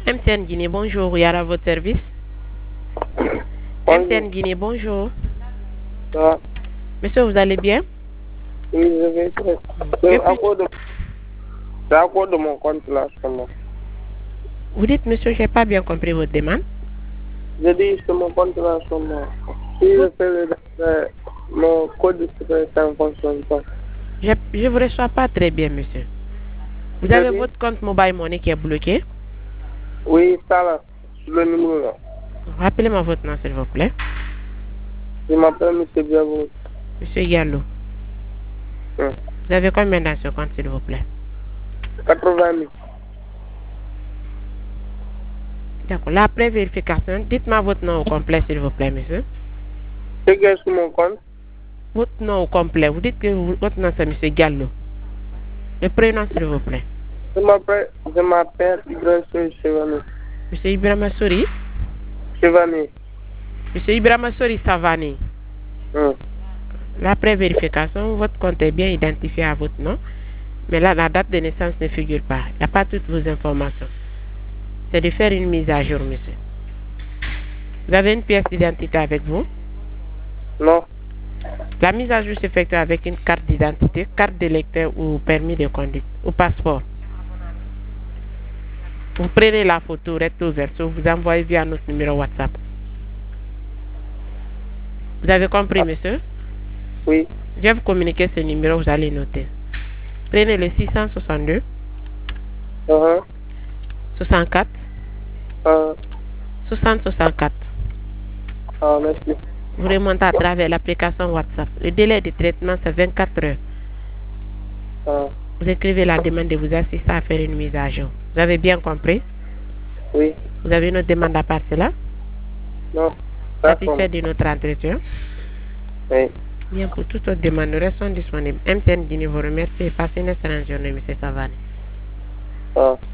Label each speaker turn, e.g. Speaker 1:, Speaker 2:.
Speaker 1: MTN Guinée, bonjour, Yara à votre service.
Speaker 2: Bonjour.
Speaker 1: MTN Guinée, bonjour.
Speaker 2: Ça va?
Speaker 1: Monsieur, vous allez bien?
Speaker 2: Oui, je vais très. C'est à cause de mon compte là, seulement.
Speaker 1: Vous dites, monsieur, je n'ai pas bien compris votre demande.
Speaker 2: Je dis c'est mon compte là seulement. Si je fais mon code secret, ça ne fonctionne pas.
Speaker 1: Je ne vous reçois pas très bien, monsieur. Vous avez votre compte Mobile Money qui est bloqué?
Speaker 2: Oui, ça là, le numéro là.
Speaker 1: Rappelez-moi votre nom, s'il vous plaît.
Speaker 2: Je m'appelle M. Biavou.
Speaker 1: Monsieur Gallo. Vous avez combien dans ce compte, s'il vous plaît?
Speaker 2: 80 000.
Speaker 1: D'accord. La pré-vérification, dites-moi votre nom au complet, s'il vous plaît, monsieur.
Speaker 2: C'est que sur mon compte?
Speaker 1: Votre nom au complet. Vous dites que votre nom, c'est monsieur Gallo. Le prénom, s'il vous plaît.
Speaker 2: Je m'appelle Ibrahima Chevani.
Speaker 1: Monsieur Ibrahima Sori?
Speaker 2: Chevani.
Speaker 1: Monsieur Ibrahima Sori Savani. La pré-vérification, votre compte est bien identifié à votre nom, mais là, la date de naissance ne figure pas. Il n'y a pas toutes vos informations. C'est de faire une mise à jour, monsieur. Vous avez une pièce d'identité avec vous?
Speaker 2: Non.
Speaker 1: La mise à jour s'effectue avec une carte d'identité, carte d'électeur ou permis de conduite, ou passeport. Vous prenez la photo recto verso, vous envoyez via notre numéro WhatsApp. Vous avez compris, monsieur?
Speaker 2: Oui.
Speaker 1: Je vais vous communiquer ce numéro, vous allez noter. Prenez le 662 64 60 64.
Speaker 2: Merci.
Speaker 1: Vous remontez à travers l'application WhatsApp. Le délai de traitement, c'est 24 heures. Vous écrivez la demande et vous assistez à faire une mise à jour. Vous avez bien compris?
Speaker 2: Oui.
Speaker 1: Vous avez une autre demande à part cela?
Speaker 2: Non.
Speaker 1: Satisfait de notre entretien?
Speaker 2: Oui.
Speaker 1: Bien, pour toute autre demande, nous restons disponibles. MTN Guinée vous remercie et passez une excellente journée, M. Savani.